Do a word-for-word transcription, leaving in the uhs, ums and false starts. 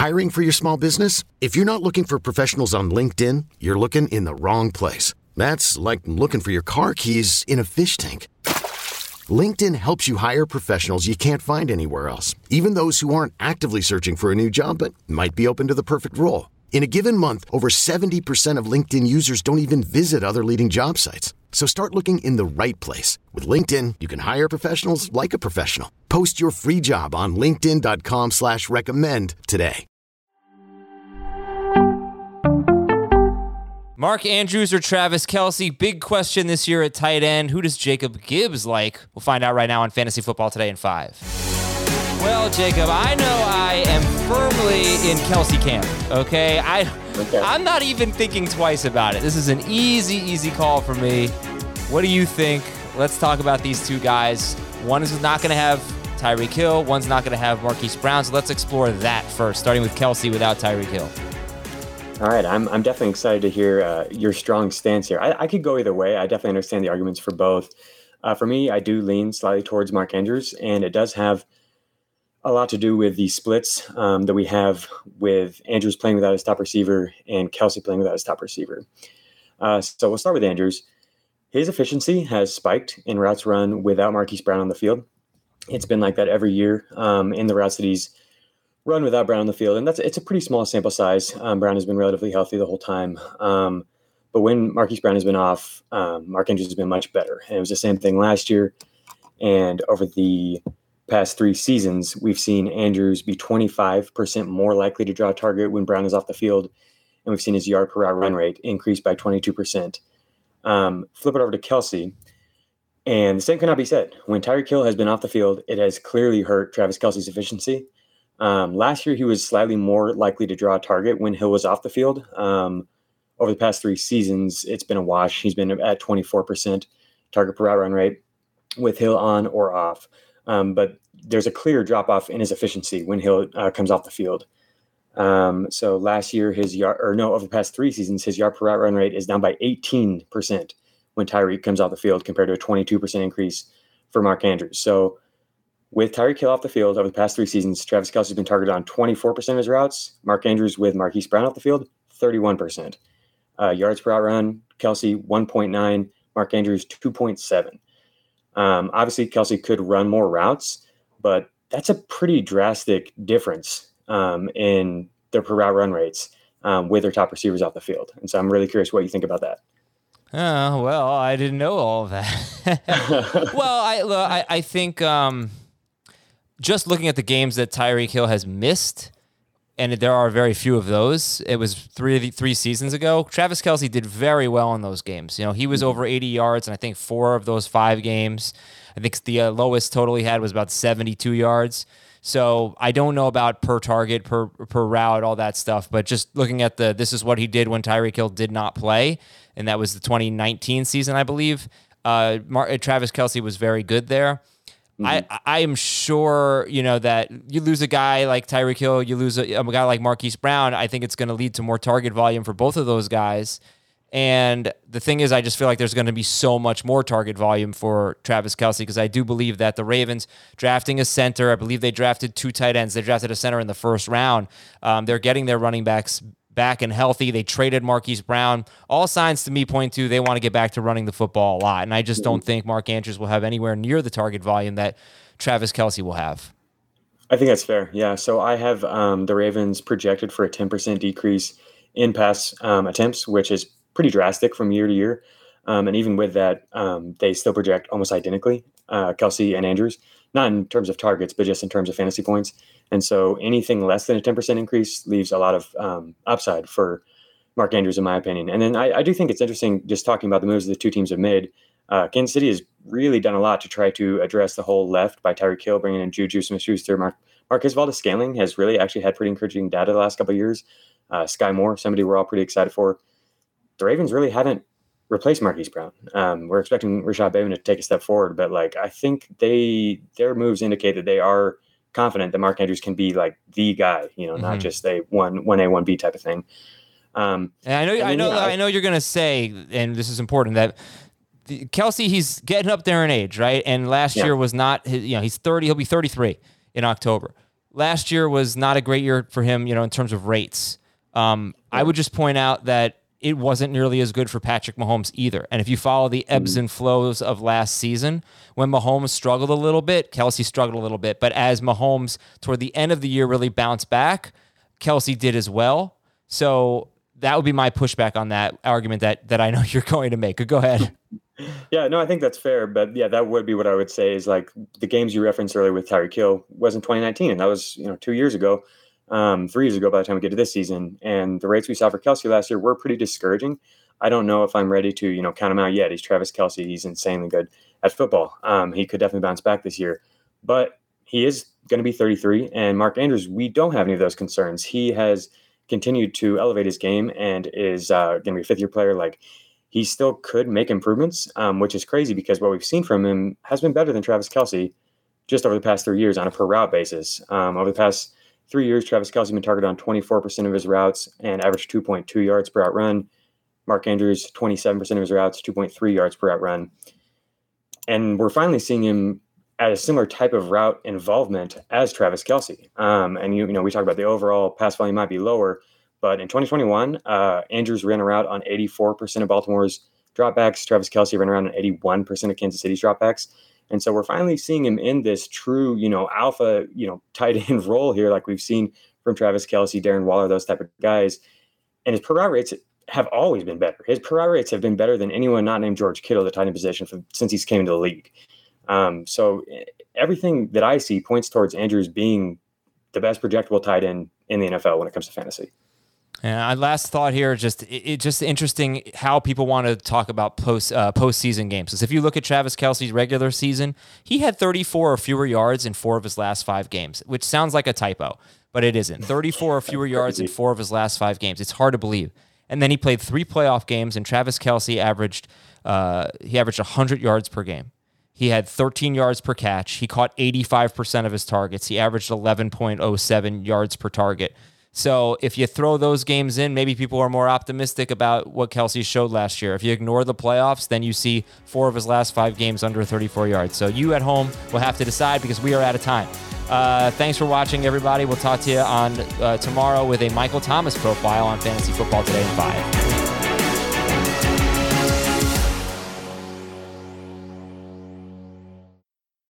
Hiring for your small business? If you're not looking for professionals on LinkedIn, you're looking in the wrong place. That's like looking for your car keys in a fish tank. LinkedIn helps you hire professionals you can't find anywhere else, even those who aren't actively searching for a new job but might be open to the perfect role. In a given month, over seventy percent of LinkedIn users don't even visit other leading job sites. So start looking in the right place. With LinkedIn, you can hire professionals like a professional. Post your free job on linkedin.com slash recommend today. Mark Andrews or Travis Kelce? Big question this year at tight end. Who does Jacob Gibbs like? We'll find out right now on Fantasy Football Today in five. Well, Jacob, I know I am firmly in Kelce camp, okay? I, okay. I'm not even thinking twice about it. This is an easy, easy call for me. What do you think? Let's talk about these two guys. One is not going to have Tyreek Hill. One's not going to have Marquise Brown. So let's explore that first, starting with Kelce without Tyreek Hill. All right, I'm I'm definitely excited to hear uh, your strong stance here. I, I could go either way. I definitely understand the arguments for both. Uh, for me, I do lean slightly towards Mark Andrews, and it does have a lot to do with the splits um, that we have with Andrews playing without his top receiver and Kelce playing without his top receiver. Uh, so we'll start with Andrews. His efficiency has spiked in routes run without Marquise Brown on the field. It's been like that every year um, in the routes that he's run without Brown on the field. And that's it's a pretty small sample size. Um, Brown has been relatively healthy the whole time. Um, but when Marquise Brown has been off, um, Mark Andrews has been much better. And it was the same thing last year. And over the past three seasons, we've seen Andrews be twenty-five percent more likely to draw a target when Brown is off the field. And we've seen his yard per route run rate increase by twenty-two percent. Um, flip it over to Kelce. And the same cannot be said. When Tyreek Hill has been off the field, it has clearly hurt Travis Kelce's efficiency. Um, last year, he was slightly more likely to draw a target when Hill was off the field. Um, over the past three seasons, it's been a wash. He's been at twenty-four percent target per route run rate with Hill on or off. Um, but there's a clear drop-off in his efficiency when Hill uh, comes off the field. Um, so last year, his yard, or no, over the past three seasons, his yard per route run rate is down by eighteen percent when Tyreek comes off the field compared to a twenty-two percent increase for Mark Andrews. So with Tyreek Hill off the field over the past three seasons, Travis Kelce has been targeted on twenty-four percent of his routes. Mark Andrews with Marquise Brown off the field, thirty-one percent. Uh, yards per route run, Kelce one point nine, Mark Andrews two point seven. Um, obviously, Kelce could run more routes, but that's a pretty drastic difference um, in their per route run rates um, with their top receivers off the field. And so I'm really curious what you think about that. Oh, well, I didn't know all of that. well, I, look, I, I think um, just looking at the games that Tyreek Hill has missed, and there are very few of those. It was three three seasons ago. Travis Kelce did very well in those games. You know, he was over eighty yards, and I think four of those five games. I think the uh, lowest total he had was about seventy-two yards. So I don't know about per target, per per route, all that stuff. But just looking at the, this is what he did when Tyreek Hill did not play, and that was the twenty nineteen season, I believe. Uh, Mar- Travis Kelce was very good there. Mm-hmm. I, I am sure, you know, that you lose a guy like Tyreek Hill, you lose a, a guy like Marquise Brown, I think it's going to lead to more target volume for both of those guys. And the thing is, I just feel like there's going to be so much more target volume for Travis Kelce because I do believe that the Ravens drafting a center, I believe they drafted two tight ends. They drafted a center in the first round. Um, they're getting their running backs back and healthy. They traded Marquise Brown. All signs to me point to they want to get back to running the football a lot. And I just don't think Mark Andrews will have anywhere near the target volume that Travis Kelce will have. I think that's fair. Yeah. So I have um, the Ravens projected for a ten percent decrease in pass um, attempts, which is pretty drastic from year to year. Um, and even with that, um, they still project almost identically, uh, Kelce and Andrews, not in terms of targets, but just in terms of fantasy points. And so anything less than a ten percent increase leaves a lot of um, upside for Mark Andrews, in my opinion. And then I, I do think it's interesting just talking about the moves the two teams have made. Uh, Kansas City has really done a lot to try to address the whole left by Tyreek Hill, bringing in Juju Smith-Schuster. Mark, Marquez Valdes-Scantling has really actually had pretty encouraging data the last couple of years. Uh, Sky Moore, somebody we're all pretty excited for. The Ravens really haven't replaced Marquise Brown. Um, we're expecting Rashad Bateman to take a step forward, but like I think they their moves indicate that they are confident that Mark Andrews can be like the guy, you know, mm-hmm. not just a one one A one B type of thing. Um, and I know, I, mean, I know, yeah, I know you're going to say, and this is important, that the, Kelce, he's getting up there in age, right? And last yeah. year was not, his, you know, he's thirty. He'll be thirty-three in October. last year was not a great year for him, you know, in terms of rates. Um, I would just point out that it wasn't nearly as good for Patrick Mahomes either. And if you follow the ebbs and flows of last season, when Mahomes struggled a little bit, Kelce struggled a little bit. But as Mahomes, toward the end of the year, really bounced back, Kelce did as well. So that would be my pushback on that argument that that I know you're going to make. Go ahead. Yeah, no, I think that's fair. But yeah, that would be what I would say is like the games you referenced earlier with Tyreek Hill was in twenty nineteen. And that was, you know, two years ago, um, three years ago by the time we get to this season. And the rates we saw for Kelce last year were pretty discouraging. I don't know if I'm ready to, you know, count him out yet. He's Travis Kelce. He's insanely good at football. Um, he could definitely bounce back this year. But he is going to be thirty-three. And Mark Andrews, we don't have any of those concerns. He has continued to elevate his game and is uh, going to be a fifth-year player. Like, he still could make improvements, um, which is crazy because what we've seen from him has been better than Travis Kelce just over the past three years on a per route basis. Um, over the past three years, Travis Kelce has been targeted on twenty-four percent of his routes and averaged two point two yards per route run. Mark Andrews, twenty-seven percent of his routes, two point three yards per route run. And we're finally seeing him at a similar type of route involvement as Travis Kelce. Um, and, you, you know, we talk about the overall pass volume might be lower, but in twenty twenty-one, uh, Andrews ran a route on eighty-four percent of Baltimore's dropbacks. Travis Kelce ran around on eighty-one percent of Kansas City's dropbacks. And so we're finally seeing him in this true, you know, alpha, you know, tight end role here, like we've seen from Travis Kelce, Darren Waller, those type of guys. And his per route rates have always been better. His per route rates have been better than anyone not named George Kittle, the tight end position, from, since he's came into the league. Um, so everything that I see points towards Andrews being the best projectable tight end in the N F L when it comes to fantasy. And last thought here, just it, it just interesting how people want to talk about post uh, postseason games. Because if you look at Travis Kelce's regular season, he had thirty-four or fewer yards in four of his last five games, which sounds like a typo, but it isn't. thirty-four or fewer yards in four of his last five games. It's hard to believe. And then he played three playoff games, and Travis Kelce averaged uh, he averaged one hundred yards per game. He had thirteen yards per catch. He caught eighty-five percent of his targets. He averaged eleven point oh seven yards per target. So if you throw those games in, maybe people are more optimistic about what Kelce showed last year. If you ignore the playoffs, then you see four of his last five games under thirty-four yards. So you at home will have to decide because we are out of time. Uh, thanks for watching, everybody. We'll talk to you on uh, tomorrow with a Michael Thomas profile on Fantasy Football Today in five.